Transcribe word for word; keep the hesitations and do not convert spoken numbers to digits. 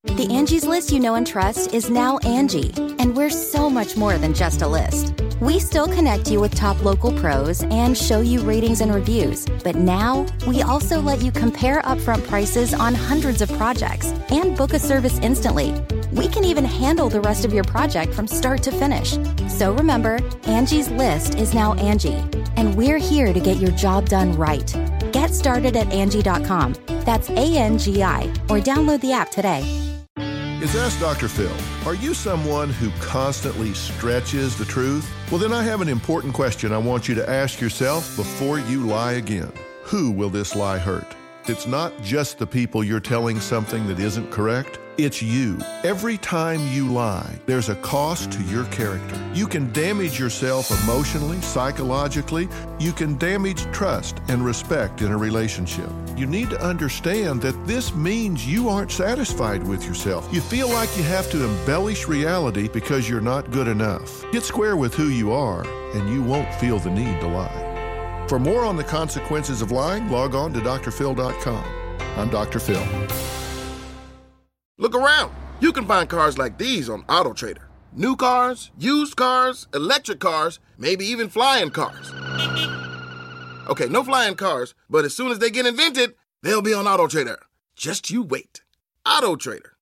The Angie's List you know and trust is now Angie, and we're so much more than just a list. We still connect you with top local pros and show you ratings and reviews, but now we also let you compare upfront prices on hundreds of projects and book a service instantly. We can even handle the rest of your project from start to finish. So remember, Angie's List is now Angie, and we're here to get your job done right. Get started at Angie dot com. That's A N G I, or download the app today. It's Ask Doctor Phil. Are you someone who constantly stretches the truth? Well, then I have an important question I want you to ask yourself before you lie again. Who will this lie hurt? It's not just the people you're telling something that isn't correct. It's you. Every time you lie, there's a cost to your character. You can damage yourself emotionally, psychologically. You can damage trust and respect in a relationship. You need to understand that this means you aren't satisfied with yourself. You feel like you have to embellish reality because you're not good enough. Get square with who you are, and you won't feel the need to lie. For more on the consequences of lying, log on to D R phil dot com. I'm Doctor Phil. Look around. You can find cars like these on AutoTrader. New cars, used cars, electric cars, maybe even flying cars. Okay, no flying cars, but as soon as they get invented, they'll be on AutoTrader. Just you wait. AutoTrader.